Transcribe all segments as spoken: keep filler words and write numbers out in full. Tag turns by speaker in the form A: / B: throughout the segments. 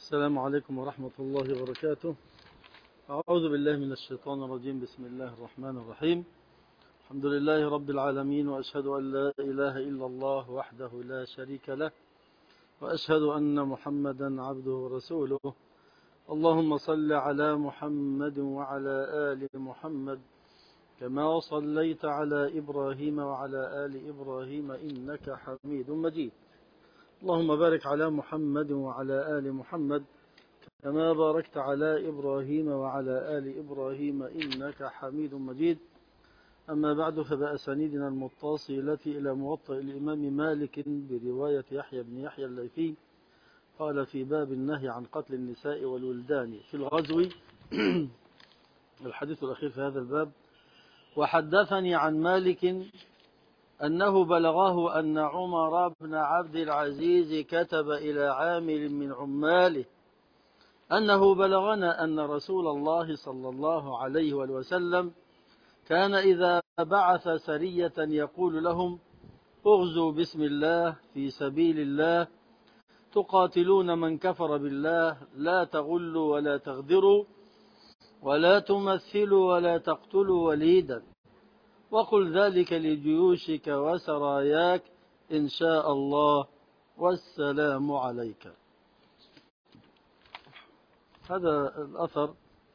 A: السلام عليكم ورحمة الله وبركاته. أعوذ بالله من الشيطان الرجيم. بسم الله الرحمن الرحيم. الحمد لله رب العالمين، وأشهد أن لا إله إلا الله وحده لا شريك له، وأشهد أن محمدا عبده ورسوله. اللهم صل على محمد وعلى آل محمد كما صليت على إبراهيم وعلى آل إبراهيم إنك حميد مجيد. اللهم بارك على محمد وعلى آل محمد كما باركت على إبراهيم وعلى آل إبراهيم إنك حميد مجيد. أما بعد، فبأسانيدنا المتصلة إلى موطئ الإمام مالك برواية يحيى بن يحيى الليثي قال في باب النهي عن قتل النساء والولدان في الغزو الحديث الأخير في هذا الباب. وحدثني عن مالك أنه بلغه أن عمر بن عبد العزيز كتب إلى عامل من عماله أنه بلغنا أن رسول الله صلى الله عليه وسلم كان إذا بعث سرية يقول لهم: اغزوا بسم الله في سبيل الله تقاتلون من كفر بالله، لا تغلوا ولا تغدروا ولا تمثلوا ولا تقتلوا وليدا، وقل ذلك لجيوشك وسراياك إن شاء الله، والسلام عليك. هذا الأثر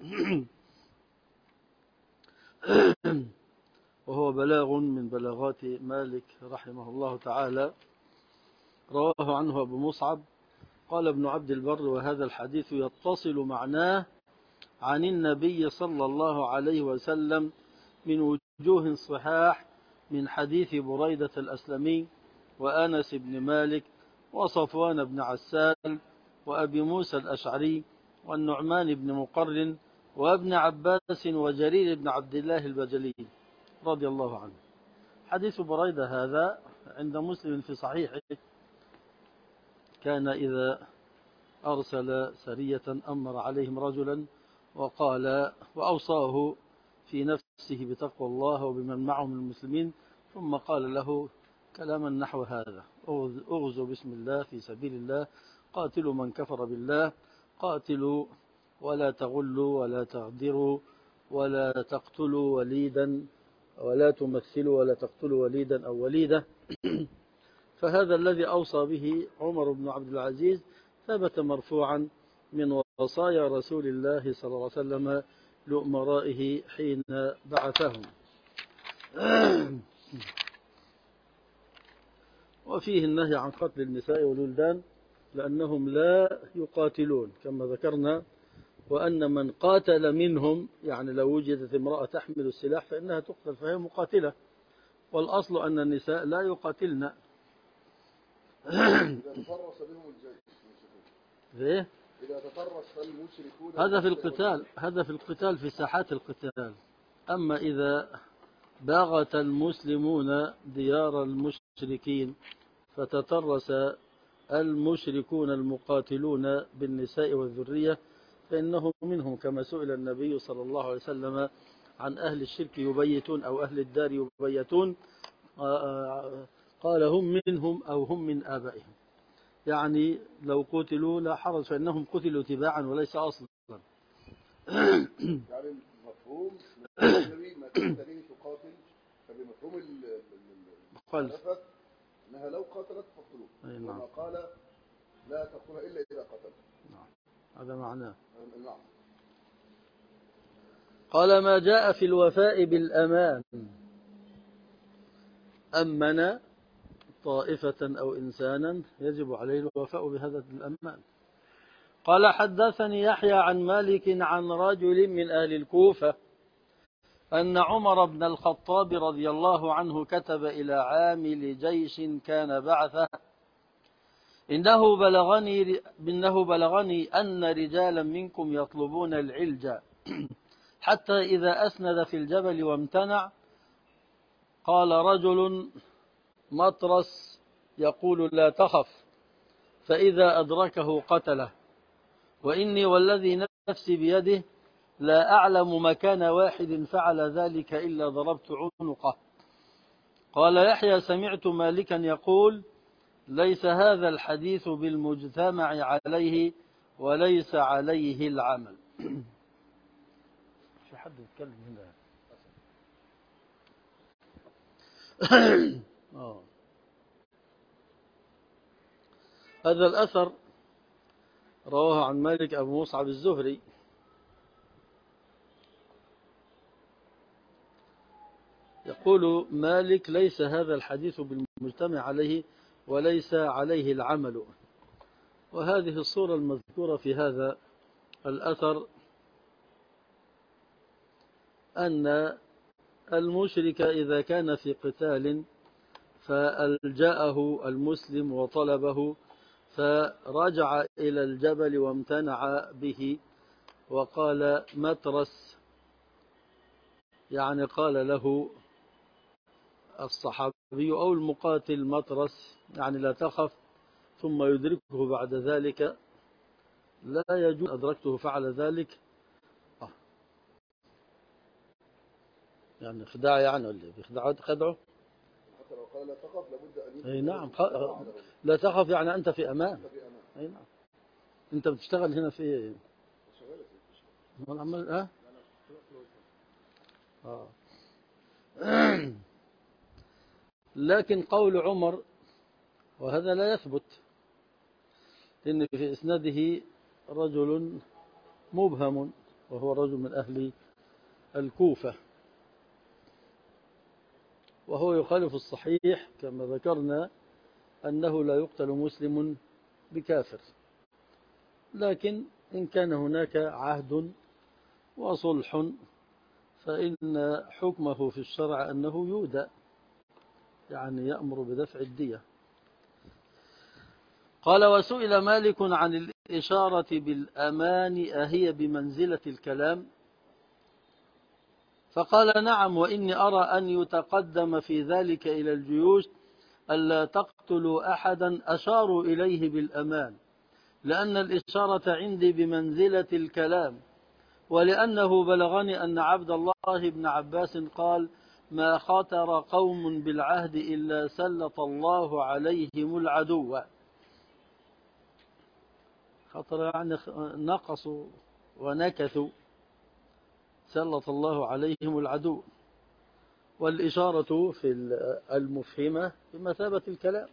A: وهو بلاغ من بلاغات مالك رحمه الله تعالى، رواه عنه أبو مصعب. قال ابن عبد البر: وهذا الحديث يتصل معناه عن النبي صلى الله عليه وسلم من وجوه صحاح، من حديث بريدة الأسلمي وأنس بن مالك وصفوان بن عسال وأبي موسى الأشعري والنعمان بن مقرن وابن عباس وجرير بن عبد الله البجلي رضي الله عنه. حديث بريدة هذا عند مسلم في صحيحه: كان إذا أرسل سرية أمر عليهم رجلا وقال وأوصاه في نفسه بتقوى الله وبمن معه من المسلمين، ثم قال له كلاما نحو هذا: اغزوا بسم الله في سبيل الله، قاتلوا من كفر بالله، قاتلوا ولا تغلوا ولا تغدروا ولا تقتلوا وليدا ولا تمثلوا ولا تقتلوا وليدا أو وليدة. فهذا الذي أوصى به عمر بن عبد العزيز ثبت مرفوعا من وصايا رسول الله صلى الله عليه وسلم لأمرائه حين بعثهم. وفيه النهي عن قتل النساء والولدان لأنهم لا يقاتلون كما ذكرنا، وأن من قاتل منهم، يعني لو وجدت امرأة تحمل السلاح فإنها تقتل فهي مقاتلة، والأصل أن النساء لا يقاتلن.
B: إذا تطرس بهم الجيش إذا تطرس المشركون
A: هذا في القتال، هذا في القتال في ساحات القتال. أما إذا باغت المسلمون ديار المشركين فتترس المشركون المقاتلون بالنساء والذرية فإنهم منهم، كما سئل النبي صلى الله عليه وسلم عن أهل الشرك يبيتون أو أهل الدار يبيتون، قال هم منهم أو هم من آبائهم، يعني لو قتلوا لا حرج فإنهم قتلوا تباعا وليس أصلا.
B: يعني مفهوم النبي ما كنت ليه تقاتل، فبمفهوم المخالفة أنها لو قاتلت فاقتلوه،
A: نعم.
B: وما قال لا تقتلها إلا إذا قتلت.
A: نعم، هذا معناه.
B: نعم.
A: قال: ما جاء في الوفاء بالأمان، أمن طائفة أو إنسانا يجب عليه الوفاء بهذا الأمان. قال: حدثني يحيى عن مالك عن رجل من أهل الكوفة أن عمر بن الخطاب رضي الله عنه كتب إلى عامل جيش كان بعثه: إنه بلغني, إنه بلغني أن رجالا منكم يطلبون العلج، حتى إذا أسند في الجبل وامتنع قال رجل مطرس يقول: لا تخف، فإذا أدركه قتله، وإني والذي نفسي بيده لا أعلم مكان واحد فعل ذلك إلا ضربت عنقه. قال يحيى: سمعت مالكا يقول: ليس هذا الحديث بالمجتمع عليه، وليس عليه العمل. في حد يتكلم هنا؟ آه. هذا الأثر رواه عن مالك أبو مصعب الزهري يقول مالك: ليس هذا الحديث بالمجتمع عليه وليس عليه العمل. وهذه الصورة المذكورة في هذا الأثر أن المشرك إذا كان في قتال فألجأه المسلم وطلبه، فرجع إلى الجبل وامتنع به وقال مترس، يعني قال له الصحابي أو المقاتل مترس، يعني لا تخف، ثم يدركه بعد ذلك. لا يجوز أدركته فعل ذلك، آه. يعني خداع، يعني ولا بيخدعه خدعه.
B: حتى لو قال لا تخف لابد أن
A: أي نعم، لا تخف يعني أنت في أمان. أي نعم. أنت بتشتغل هنا في عمال أه؟ آه. لكن قول عمر وهذا لا يثبت، لأن في إسناده رجل مبهم وهو رجل من أهل الكوفة، وهو يخالف الصحيح كما ذكرنا أنه لا يقتل مسلم بكافر. لكن إن كان هناك عهد وصلح فإن حكمه في الشرع أنه يودى، يعني يأمر بدفع الدية. قال: وسئل مالك عن الإشارة بالأمان أهي بمنزلة الكلام؟ فقال: نعم، وإني أرى أن يتقدم في ذلك إلى الجيوش ألا تقتلوا أحدا أشاروا إليه بالأمان، لأن الإشارة عندي بمنزلة الكلام، ولأنه بلغني أن عبد الله بن عباس قال: ما خطر قوم بالعهد إلا سلط الله عليهم العدو. خطر يعني نقصوا ونكثوا، سلط الله عليهم العدو. والإشارة في المفهمة بمثابة الكلام،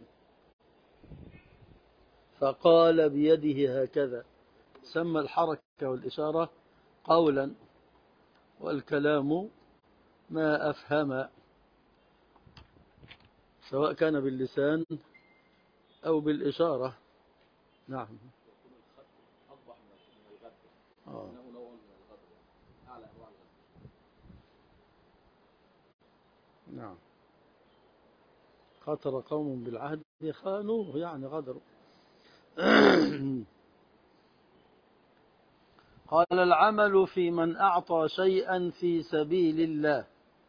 A: فقال بيده هكذا، سمى الحركة والإشارة قولا، والكلام ما أفهم، سواء كان باللسان أو بالإشارة. نعم. آه. نعم. خاطر قوم بالعهد خانوه، يعني غدروا. قال: العمل في من أعطى شيئا في سبيل الله.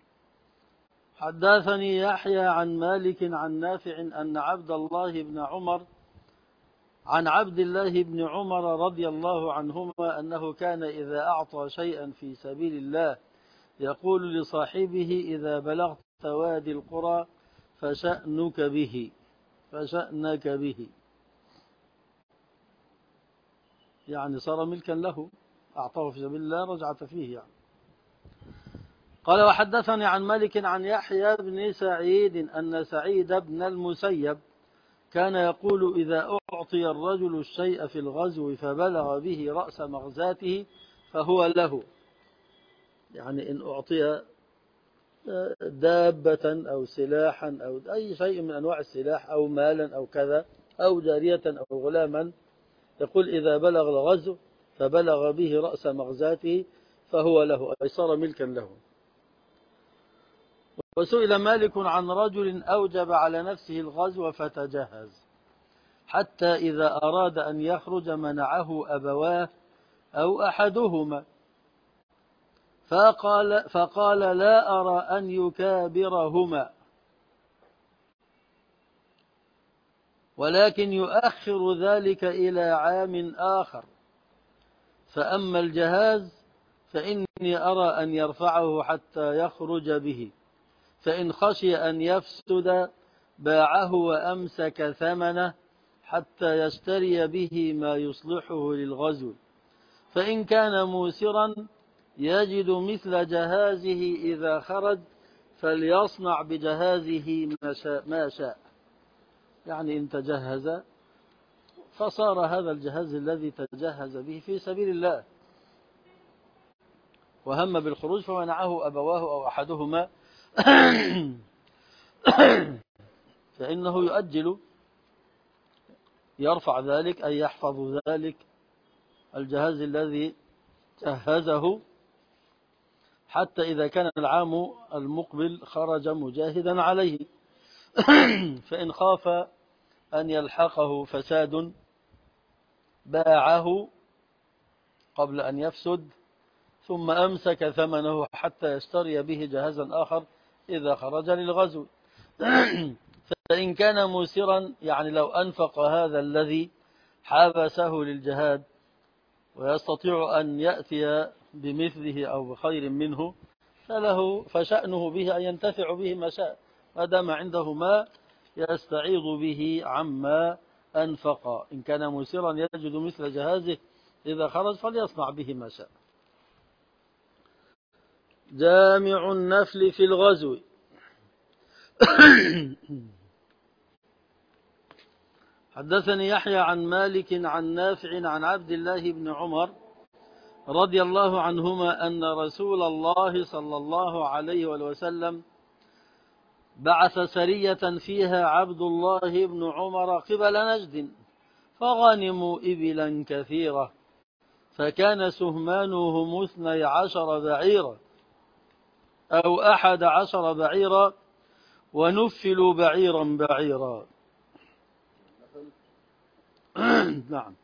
A: حدثني يحيى عن مالك عن نافع أن عبد الله بن عمر عن عبد الله بن عمر رضي الله عنهما أنه كان إذا أعطى شيئا في سبيل الله يقول لصاحبه: إذا بلغت وادي القرى فشأنك به فشأنك به، يعني صار ملكا له، أعطاه في سبيل الله رجعت فيه يعني. قال: وحدثني عن مالك عن يحيى بن سعيد أن سعيد بن المسيب كان يقول: إذا أعطي الرجل الشيء في الغزو فبلغ به رأس مغزاته فهو له، يعني إن أعطي دابة أو سلاحا أو أي شيء من أنواع السلاح أو مالا أو كذا أو جارية أو غلاما، يقول إذا بلغ الغزو فبلغ به رأس مغزاته فهو له، أي صار ملكا له. وسئل مالك عن رجل أوجب على نفسه الغزو فتجهز حتى إذا أراد أن يخرج منعه أبواه أو أحدهما، فقال, فقال لا أرى أن يكابرهما، ولكن يؤخر ذلك إلى عام آخر. فأما الجهاز فإني أرى أن يرفعه حتى يخرج به، فإن خشي أن يفسد باعه وأمسك ثمنه حتى يشتري به ما يصلحه للغزو، فإن كان موسرا يجد مثل جهازه إذا خرج فليصنع بجهازه ما شاء, ما شاء. يعني إن تجهز فصار هذا الجهاز الذي تجهز به في سبيل الله، وهم بالخروج فمنعه أبواه أو أحدهما فإنه يؤجل، يرفع ذلك أي يحفظ ذلك الجهاز الذي جهزه حتى إذا كان العام المقبل خرج مجاهدا عليه فإن خاف أن يلحقه فساد باعه قبل أن يفسد، ثم أمسك ثمنه حتى يشتري به جهازا آخر إذا خرج للغزو. فإن كان موسرا يعني لو أنفق هذا الذي حابسه للجهاد ويستطيع أن يأتي بمثله أو بخير منه فله فشأنه به أن ينتفع به ما شاء، ما دام عنده ما يستعيض به عما أنفق. إن كان موسرا يجد مثل جهازه إذا خرج فليصنع به ما شاء. جامع النفل في الغزو. حدثني يحيى عن مالك عن نافع عن عبد الله بن عمر رضي الله عنهما أن رسول الله صلى الله عليه وسلم بعث سرية فيها عبد الله بن عمر قبل نجد، فغنموا إبلا كثيرة، فكان سهمانهم اثني عشر بعيرا أو أحد عشر بعيرا، ونفلوا بعيرا بعيرا. نعم.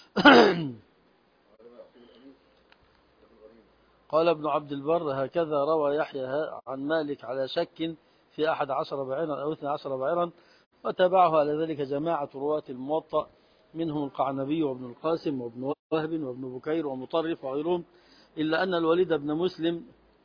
A: قال ابن عبد البر هكذا روى يحيى عن مالك على شك في أحد عشر بعيرا أو اثني عشر بعيرا، وتبعه على ذلك جماعة رواة الموطأ منهم القعنبي وابن القاسم وابن وهب وابن بكير ومطرف وغيرهم، إلا أن الوليد بن مسلم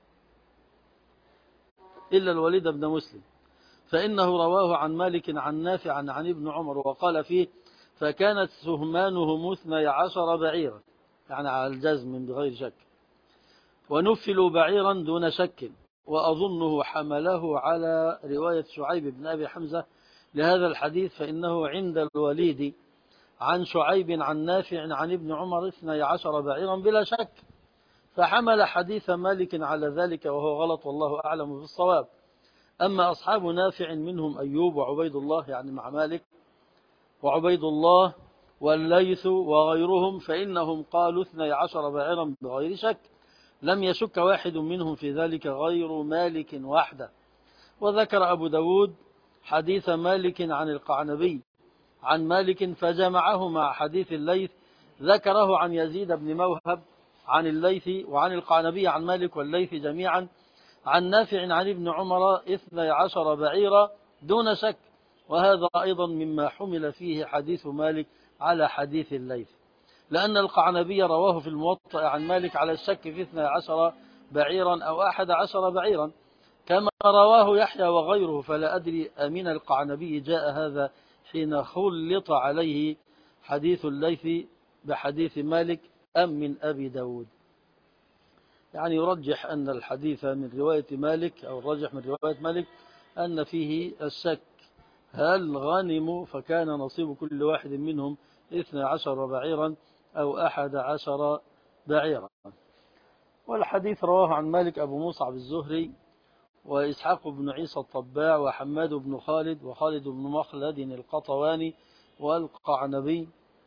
A: إلا الوليد بن مسلم فإنه رواه عن مالك عن نافع عن ابن عمر وقال فيه فكانت سهمانهم اثني عشر بعيرا، يعني على الجزم بغير شك، ونفلوا بعيرا دون شك. وأظنه حمله على رواية شعيب بن أبي حمزة لهذا الحديث، فإنه عند الوليد عن شعيب عن نافع عن ابن عمر اثني عشر بعيرا بلا شك، فحمل حديث مالك على ذلك وهو غلط والله أعلم بالصواب. أما أصحاب نافع منهم أيوب وعبيد الله يعني مع مالك وعبيد الله والليث وغيرهم فإنهم قالوا اثني عشر بعيرا بغير شك، لم يشك واحد منهم في ذلك غير مالك وحده. وذكر أبو داود حديث مالك عن القعنبي عن مالك فجمعه مع حديث الليث، ذكره عن يزيد بن موهب عن الليث وعن القعنبي عن مالك والليث جميعا عن نافع عن ابن عمر اثني عشر بعيرا دون شك. وهذا أيضا مما حمل فيه حديث مالك على حديث الليث، لأن القعنبي رواه في الموطأ عن مالك على الشك في اثني عشر بعيرا أو أحد عشر بعيرا كما رواه يحيى وغيره، فلا أدري أمن القعنبي جاء هذا حين خلط عليه حديث الليث بحديث مالك أم من أبي داود. يعني يرجح أن الحديث من رواية مالك أو الرجح من رواية مالك أن فيه الشك، هل غنموا فكان نصيب كل واحد منهم اثني عشر بعيرا أو أحد عشر بعيرا. والحديث رواه عن مالك أبو مصعب الزهري وإسحاق بن عيسى الطباع وحماد بن خالد وخالد بن مخلد القطواني والقعنبي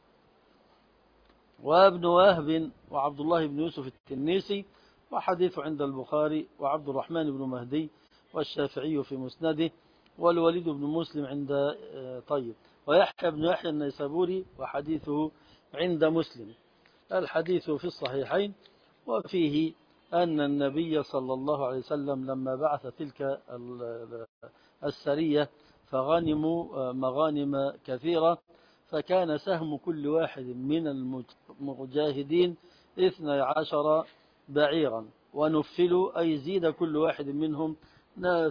A: وابن وهب وعبد الله بن يوسف التنيسي، وحديث عند البخاري وعبد الرحمن بن مهدي والشافعي في مسنده والوليد بن مسلم عند طيب ويحيى بن يحيى النيسابوري وحديثه عند مسلم. الحديث في الصحيحين، وفيه أن النبي صلى الله عليه وسلم لما بعث تلك السرية فغنموا مغانم كثيرة، فكان سهم كل واحد من المجاهدين اثني عشر بعيرا، ونفلوا أي زيد كل واحد منهم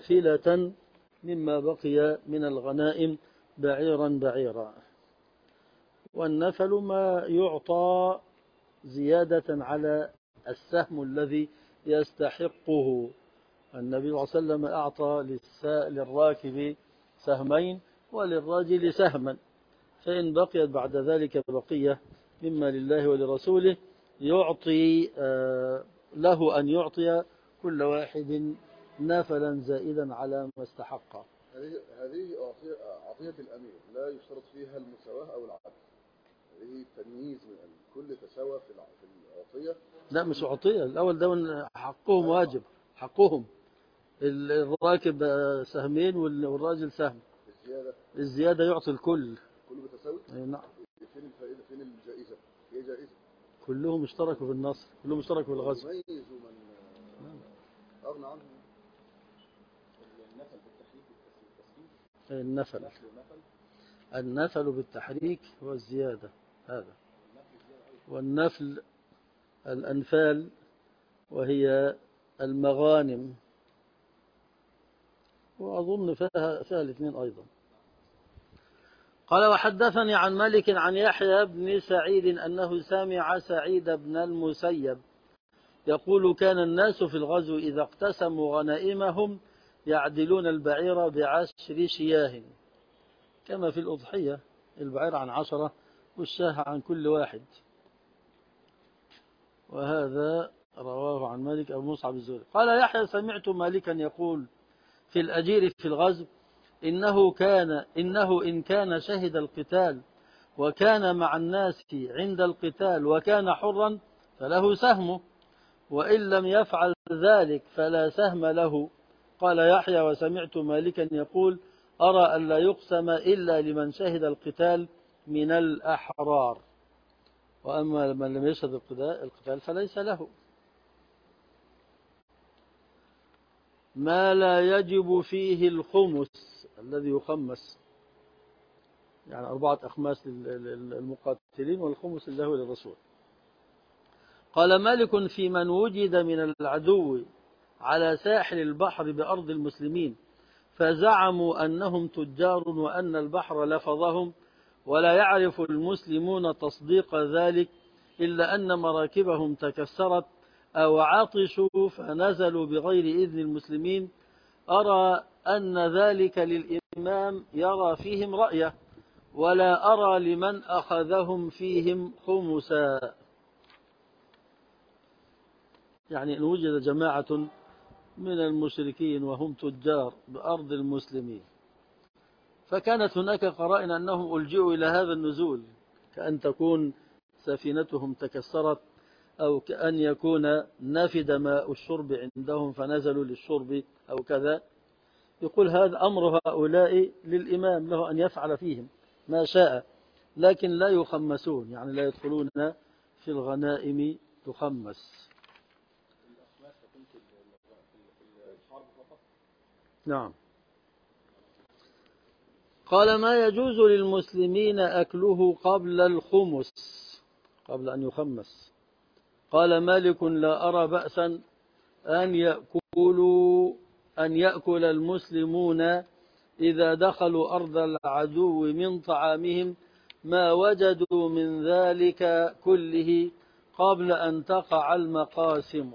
A: نافلة مما بقي من الغنائم بعيرا بعيرا. والنفل ما يعطى زيادة على السهم الذي يستحقه. النبي صلى الله عليه وسلم أعطى للراكب سهمين وللراجل سهما، فإن بقيت بعد ذلك بقية مما لله ولرسوله يعطي له أن يعطي كل واحد نفلا زائدا على ما استحق.
B: هذه هذه عطية الأمير لا يشترط فيها المساواة أو العدل، هذه تمييز من أن كل تساوى في العطية.
A: لا مش عطية، الأول ده حقهم واجب، حقهم الراكب سهمين والراجل سهم،
B: الزيادة
A: الزيادة يعطي الكل.
B: كله بتساوي؟
A: نعم.
B: فين الفائدة؟ فين الجائزة؟ هي جائزة.
A: كلهم اشتركوا في النصر، كلهم اشتركوا في الغزو.
B: يميز من أغنى عنه.
A: النفل النفل بالتحريك والزيادة هذا، والنفل الأنفال وهي المغانم، وأظن فيها, فيها الاثنين أيضا. قال وحدثني عن مالك عن يحيى بن سعيد أنه سمع سعيد بن المسيب يقول كان الناس في الغزو إذا اقتسموا غنائمهم يعدلون البعير بعشر شياه، كما في الأضحية البعير عن عشرة والشاه عن كل واحد. وهذا رواه عن مالك أبو مصعب الزهري. قال يحيى سمعت مالكا يقول في الأجير في الغزو إنه كان إنه إن كان شهد القتال وكان مع الناس عند القتال وكان حرا فله سهمه، وإن لم يفعل ذلك فلا سهم له. قال يحيى وسمعت مالكا يقول أرى أن لا يقسم إلا لمن شهد القتال من الأحرار، وأما من لم يشهد القتال فليس له. ما لا يجب فيه الخمس الذي يخمس، يعني أربعة أخماس للمقاتلين والخمس له للرسول. قال مالك في من وجد من العدو على ساحل البحر بأرض المسلمين فزعموا أنهم تجار وأن البحر لفظهم، ولا يعرف المسلمون تصديق ذلك إلا أن مراكبهم تكسرت أو عطشوا فنزلوا بغير إذن المسلمين، أرى أن ذلك للإمام يرى فيهم رأيه، ولا أرى لمن أخذهم فيهم خمسا. يعني إن وجد جماعة من المشركين وهم تجار بأرض المسلمين فكانت هناك قرائن أنهم ألجئوا إلى هذا النزول، كأن تكون سفينتهم تكسرت أو كأن يكون نفد ماء الشرب عندهم فنزلوا للشرب أو كذا، يقول هذا أمر هؤلاء للإمام له أن يفعل فيهم ما شاء، لكن لا يخمسون، يعني لا يدخلون في الغنائم تخمس. نعم. قال ما يجوز للمسلمين أكله قبل الخمس، قبل أن يخمس. قال مالك لا أرى بأسا أن يأكلوا أن يأكل المسلمون إذا دخلوا أرض العدو من طعامهم ما وجدوا من ذلك كله قبل أن تقع المقاسم.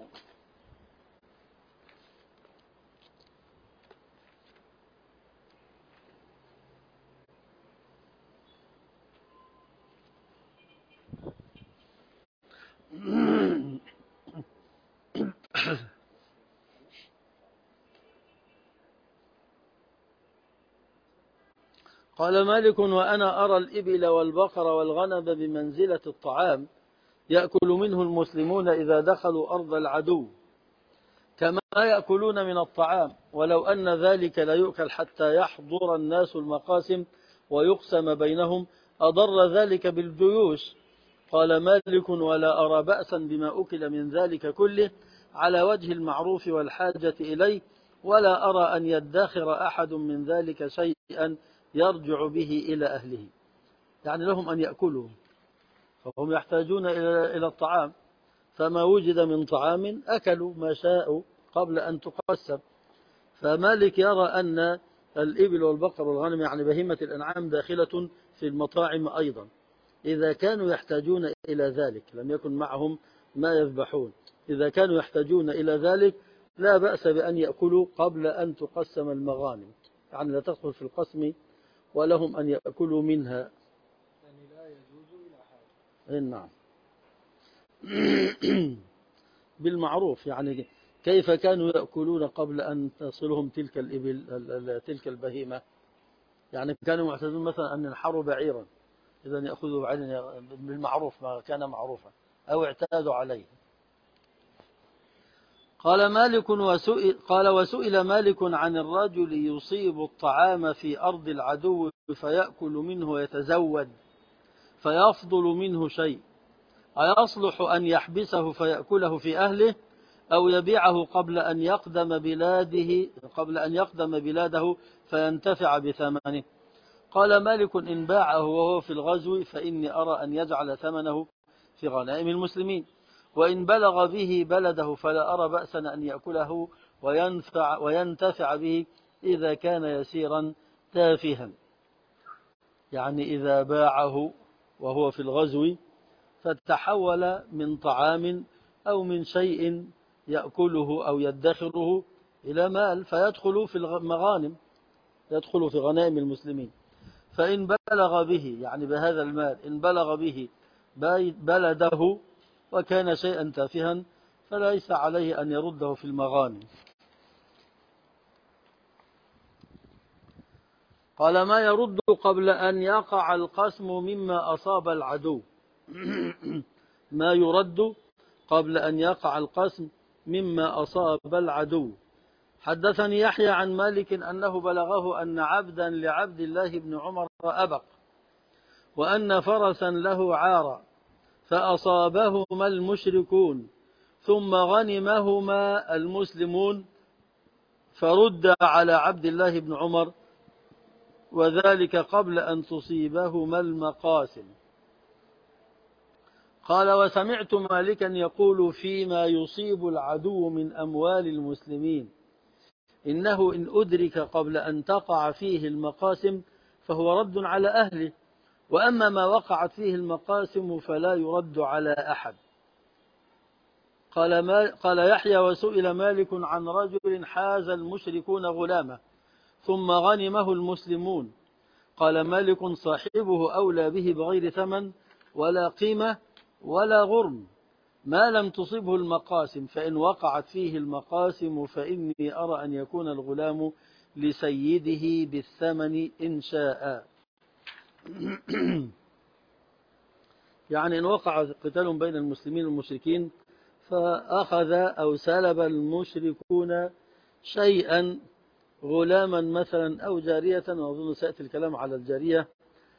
A: قال مالك وأنا أرى الإبل والبقر والغنم بمنزلة الطعام يأكل منه المسلمون إذا دخلوا أرض العدو كما يأكلون من الطعام، ولو أن ذلك لا يؤكل حتى يحضر الناس المقاسم ويقسم بينهم أضر ذلك بالجيوش. قال مالك ولا أرى بأسا بما أكل من ذلك كله على وجه المعروف والحاجة إليه، ولا أرى أن يدخر أحد من ذلك شيئا يرجع به إلى أهله، يعني لهم أن يأكلوا فهم يحتاجون إلى الطعام، فما وجد من طعام أكلوا ما شاءوا قبل أن تقسم. فمالك يرى أن الإبل والبقر والغنم يعني بهيمة الأنعام داخلة في المطاعم أيضا، إذا كانوا يحتاجون إلى ذلك، لم يكن معهم ما يذبحون، إذا كانوا يحتاجون إلى ذلك لا بأس بأن يأكلوا قبل أن تقسم المغانم، يعني لا تدخل في القسم ولهم أن يأكلوا منها.
C: يعني لا يجوز إلى حاجة.
A: نعم. بالمعروف، يعني كيف كانوا يأكلون قبل أن تصلهم تلك الإبل تلك البهيمة؟ يعني كانوا معتادون مثلا أن ينحروا بعيرا، إذا يأخذوا بعين بالمعروف ما كان معروفا أو اعتادوا عليه. قال مالك وسئل قال وسئل مالك عن الرجل يصيب الطعام في أرض العدو فيأكل منه ويتزود فيفضل منه شيء، أيصلح أن يحبسه فيأكله في أهله أو يبيعه قبل أن يقدم بلاده قبل أن يقدم بلاده فينتفع بثمنه؟ قال مالك إن باعه وهو في الغزو فإني أرى أن يجعل ثمنه في غنائم المسلمين، وإن بلغ به بلده فلا أرى بأسا أن يأكله وينفع وينتفع به إذا كان يسيرا تافها. يعني إذا باعه وهو في الغزو فتحول من طعام أو من شيء يأكله أو يدخره إلى مال فيدخل في المغانم، يدخل في غنائم المسلمين. فإن بلغ به، يعني بهذا المال إن بلغ به بلده وكان شيئا تافها فليس عليه أن يرده في المغانم. قال ما يرد قبل أن يقع القسم مما أصاب العدو. ما يرد قبل أن يقع القسم مما أصاب العدو. حدثني يحيى عن مالك أنه بلغه أن عبدا لعبد الله بن عمر أبق، وأن فرسا له عار فأصابهما المشركون ثم غنمهما المسلمون فرد على عبد الله بن عمر، وذلك قبل أن تصيبهما المقاسم. قال وسمعت مالكا يقول فيما يصيب العدو من أموال المسلمين إنه إن أدرك قبل أن تقع فيه المقاسم فهو رد على أهله، وأما ما وقعت فيه المقاسم فلا يرد على أحد. قال, ما قال يحيى وسئل مالك عن رجل حاز المشركون غلامه ثم غنمه المسلمون، قال مالك صاحبه أولى به بغير ثمن ولا قيمة ولا غرم ما لم تصبه المقاسم، فإن وقعت فيه المقاسم فإني أرى أن يكون الغلام لسيده بالثمن إن شاء. يعني إن وقع قتال بين المسلمين والمشركين فأخذ أو سلب المشركون شيئا غلاما مثلا أو جارية، وأظن سيأتي الكلام على الجارية،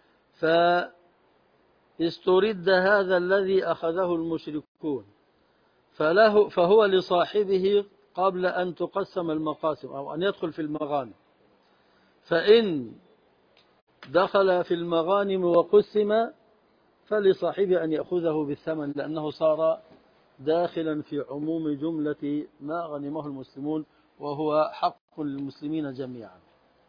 A: فاسترد هذا الذي أخذه المشركون فله فهو لصاحبه قبل أن تقسم المقاسم أو أن يدخل في المغانم، فإن دخل في المغانم وقسم فلصاحبه أن يأخذه بالثمن لأنه صار داخلا في عموم جملة ما غنمه المسلمون وهو حق للمسلمين جميعا.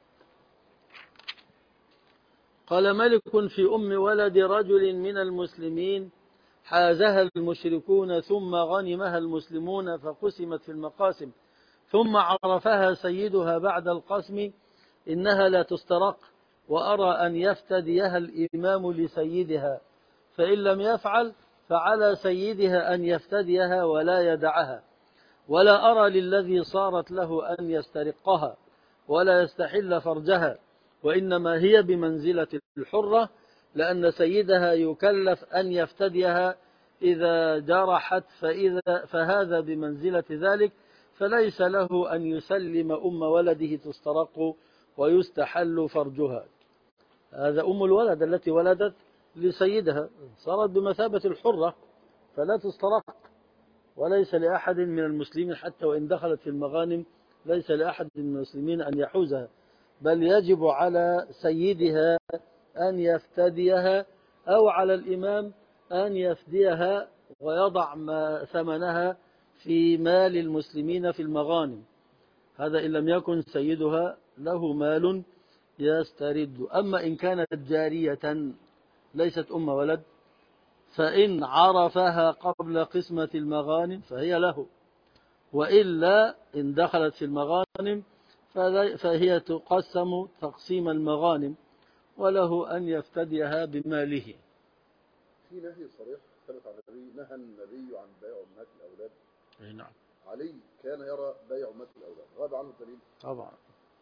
A: قال مالك في أم ولد رجل من المسلمين حازها المشركون ثم غنمها المسلمون فقسمت في المقاسم ثم عرفها سيدها بعد القسم إنها لا تسترق، وأرى أن يفتديها الإمام لسيدها، فإن لم يفعل فعلى سيدها أن يفتديها ولا يدعها، ولا أرى للذي صارت له أن يسترقها ولا يستحل فرجها، وإنما هي بمنزلة الحرة لأن سيدها يكلف أن يفتديها إذا جرحت، فإذا فهذا بمنزلة ذلك، فليس له أن يسلم أم ولده تسترق ويستحل فرجها. هذا أم الولد التي ولدت لسيدها صارت بمثابة الحرة فلا تسترق، وليس لأحد من المسلمين حتى وإن دخلت في المغانم ليس لأحد من المسلمين أن يحوزها، بل يجب على سيدها أن يفتديها أو على الإمام أن يفديها ويضع ما ثمنها في مال المسلمين في المغانم، هذا إن لم يكن سيدها له مال يسترد. أما إن كانت جارية ليست أم ولد، فإن عرفها قبل قسمة المغانم فهي له، وإلا إن دخلت في المغانم فهي تقسم تقسيم المغانم، وله أن يفتديها بماله.
B: في نهي صريح ثبت عن النبي، نهى النبي عن بيع أمهات الأولاد.
A: أي نعم.
B: علي كان يرى بيع أمهات الأولاد، غاب عنه الدليل.
A: طبعا.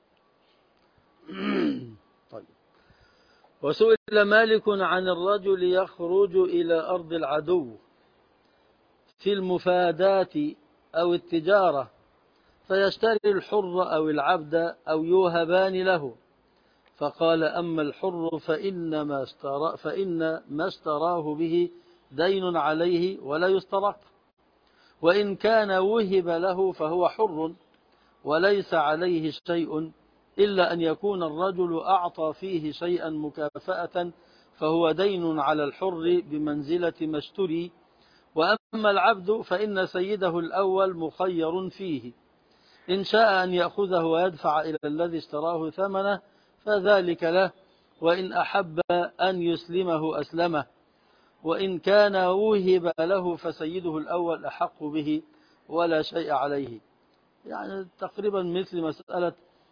A: طيب. وسئل مالك عن الرجل يخرج إلى أرض العدو في المفادات أو التجارة فيشتري الحر أو العبد أو يوهبان له، فقال أما الحر فإنما اشترى فإن ما اشتراه به دين عليه ولا يسترق، وإن كان وهب له فهو حر وليس عليه شيء إلا أن يكون الرجل أعطى فيه شيئا مكافأة فهو دين على الحر بمنزلة ما اشتري. وأما العبد فإن سيده الأول مخير فيه، إن شاء أن يأخذه ويدفع إلى الذي اشتراه ثمنه فذلك له، وإن أحب أن يسلمه أسلمه، وإن كان وهب له فسيده الأول أحق به ولا شيء عليه. يعني تقريبا مثل مسألة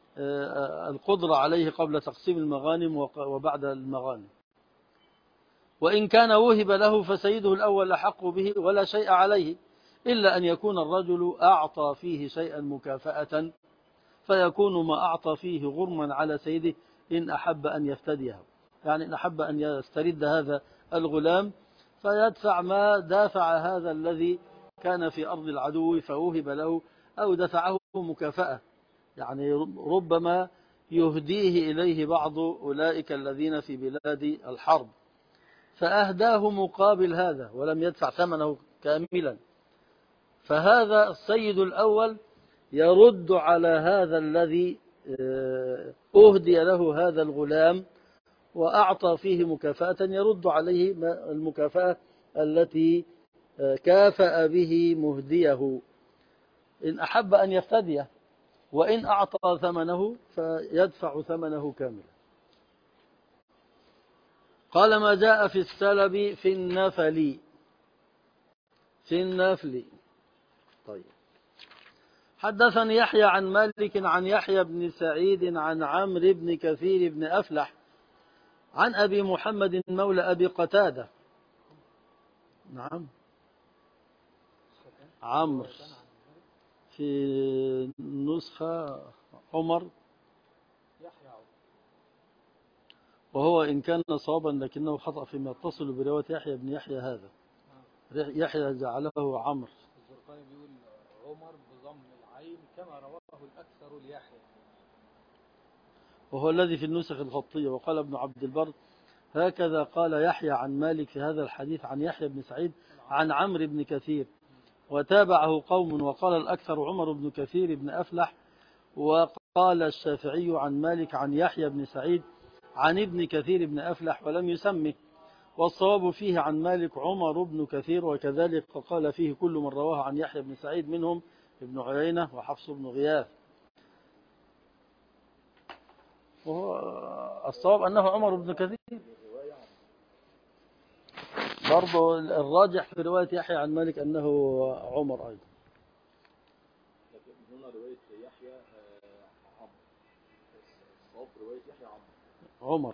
A: القدرة عليه قبل تقسيم المغانم وبعد المغانم. وإن كان وهب له فسيده الأول أحق به ولا شيء عليه، إلا أن يكون الرجل أعطى فيه شيئا مكافأة فيكون ما أعطى فيه غرما على سيده إن أحب أن يفتديه، يعني إن أحب أن يسترد هذا الغلام فيدفع ما دافع هذا الذي كان في أرض العدو فوهب له، أو دفعه مكافأة، يعني ربما يهديه إليه بعض أولئك الذين في بلاد الحرب فأهداه مقابل هذا ولم يدفع ثمنه كاملا، فهذا السيد الأول يرد على هذا الذي أهدي له هذا الغلام وأعطى فيه مكافأة، يرد عليه المكافأة التي كافأ به مهديه إن أحب أن يفتديه، وإن أعطى ثمنه فيدفع ثمنه كاملا. قال ما جاء في السلب في النفل في النفل. طيب. حدثني يحيى عن مالك عن يحيى بن سعيد عن عمرو بن كثير بن أفلح عن أبي محمد مولى أبي قتادة. نعم عمرو في نسخة عمر، وهو إن كان صوابا لكنه خطأ فيما يتصل برواية يحيى بن يحيى هذا، يحيى جعله عمرو.
C: الزرقاني بيقول عمر بضم العين كما رواه الأكثر ليحيى،
A: وهو الذي في النسخ الخطية. وقال ابن عبد البر هكذا قال يحيى عن مالك في هذا الحديث عن يحيى بن سعيد عن عمرو بن كثير، وتابعه قوم وقال الأكثر عمر بن كثير بن أفلح. وقال الشافعي عن مالك عن يحيى بن سعيد عن ابن كثير بن أفلح ولم يسمه، والصواب فيه عن مالك عمر بن كثير، وكذلك قال فيه كل من رواه عن يحيى بن سعيد منهم ابن عيينة وحفص بن غياث. وهو الصواب أنه عمر بن كثير، برضو الراجح في رواية يحيى عن مالك أنه عمر أيضا.
B: لكن هنا رواية يحيى عمرو، الصواب رواية يحيى عمرو
A: عمر.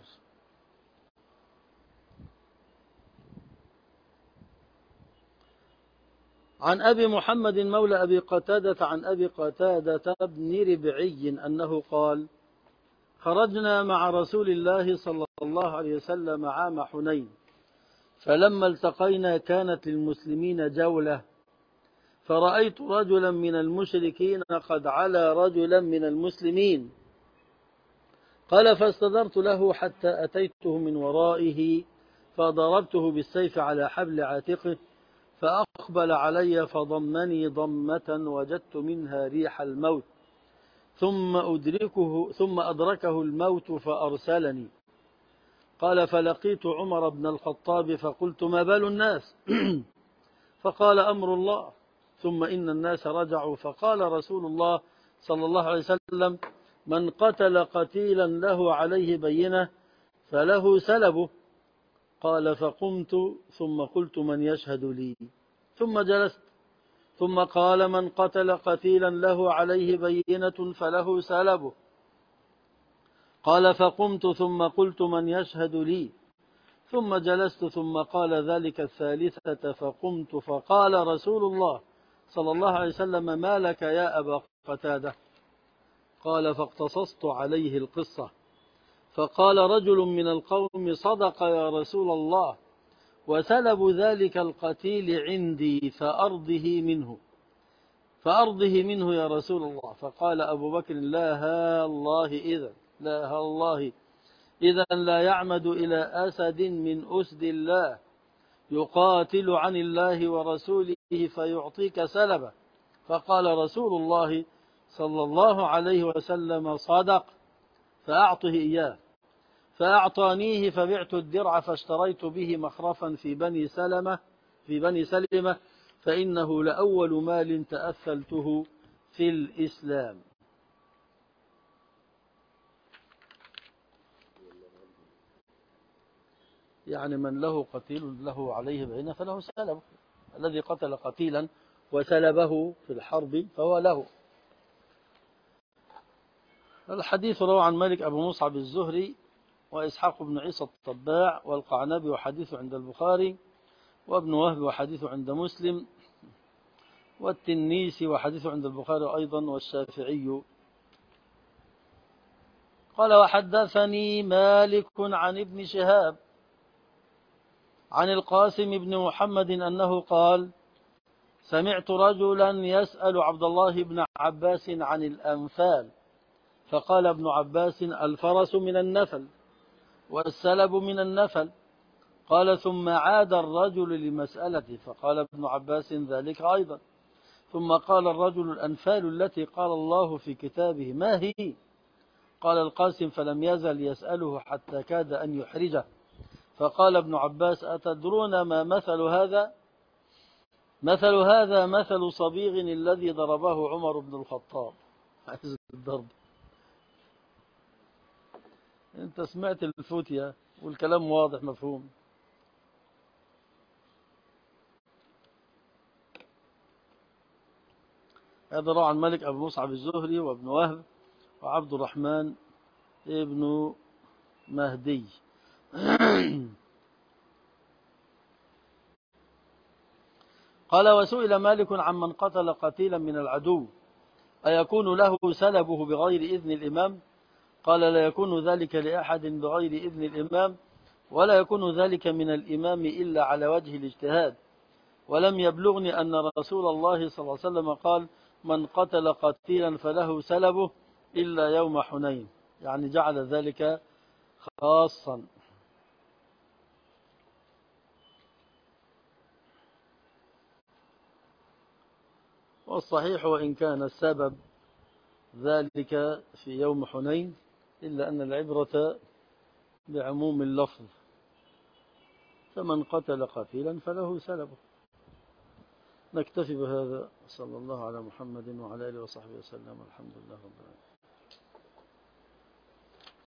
A: عن أبي محمد مولى أبي قتادة عن أبي قتادة بن ربعي أنه قال خرجنا مع رسول الله صلى الله عليه وسلم عام حنين، فلما التقينا كانت للمسلمين جولة، فرأيت رجلا من المشركين قد علا رجلا من المسلمين، قال فاستدرت له حتى أتيته من ورائه فضربته بالسيف على حبل عاتقه، فأقبل علي فضمني ضمة وجدت منها ريح الموت، ثم أدركه ثم أدركه الموت فأرسلني. قال فلقيت عمر بن الخطاب فقلت ما بال الناس؟ فقال أمر الله. ثم إن الناس رجعوا، فقال رسول الله صلى الله عليه وسلم من قتل قتيلا له عليه بينة فله سلبه. قال فقمت ثم قلت من يشهد لي ثم جلست ثم قال من قتل قتيلا له عليه بينة فله سلبه قال فقمت ثم قلت من يشهد لي ثم جلست ثم قال ذلك الثالثة فقمت فقال رسول الله صلى الله عليه وسلم ما لك يا أبا قتادة قال فاقتصصت عليه القصة فقال رجل من القوم صدق يا رسول الله وسلب ذلك القتيل عندي فأرضه منه فأرضه منه يا رسول الله فقال أبو بكر لا ها الله إذا لا ها الله إذا لا يعمد إلى أسد من أسد الله يقاتل عن الله ورسوله فيعطيك سلبه فقال رسول الله صلى الله عليه وسلم صدق فأعطه إياه فأعطانيه فبعت الدرع فاشتريت به مخرفا في بني سلمة في بني سلمة فإنه لأول مال تأثلته في الإسلام. يعني من له قتيل له عليه بينة فله سلبه الذي قتل قتيلا وسلبه في الحرب فهو له. الحديث روى عن مالك أبو مصعب الزهري وإسحاق بن عيسى الطباع والقعنبي وحديث عند البخاري وابن وهب وحديث عند مسلم والتنيسي وحديث عند البخاري أيضا والشافعي. قال وحدثني مالك عن ابن شهاب عن القاسم بن محمد أنه قال سمعت رجلا يسأل عبد الله بن عباس عن الأنفال فقال ابن عباس الفرس من النفل والسلب من النفل قال ثم عاد الرجل لمسألته فقال ابن عباس ذلك أيضا ثم قال الرجل الأنفال التي قال الله في كتابه ما هي قال القاسم فلم يزل يسأله حتى كاد أن يحرجه فقال ابن عباس أتدرون ما مثل هذا مثل هذا مثل صبيغ الذي ضربه عمر بن الخطاب. عايز الضرب انت سمعت الفتية والكلام واضح مفهوم. هذا روى عن مالك أبو مصعب الزهري وابن وهب وعبد الرحمن ابن مهدي. قال وسئل مالك عمن قتل قتيلا من العدو أيكون له سلبه بغير إذن الإمام قال لا يكون ذلك لأحد بغير إذن الإمام ولا يكون ذلك من الإمام إلا على وجه الاجتهاد ولم يبلغني أن رسول الله صلى الله عليه وسلم قال من قتل قتيلا فله سلبه إلا يوم حنين يعني جعل ذلك خاصا. والصحيح وإن كان السبب ذلك في يوم حنين إلا أن العبرة بعموم اللفظ فمن قتل قتيلا فله سلبه. نكتفي بهذا صلى الله على محمد وعلى آله وصحبه وسلم الحمد لله رب العالمين.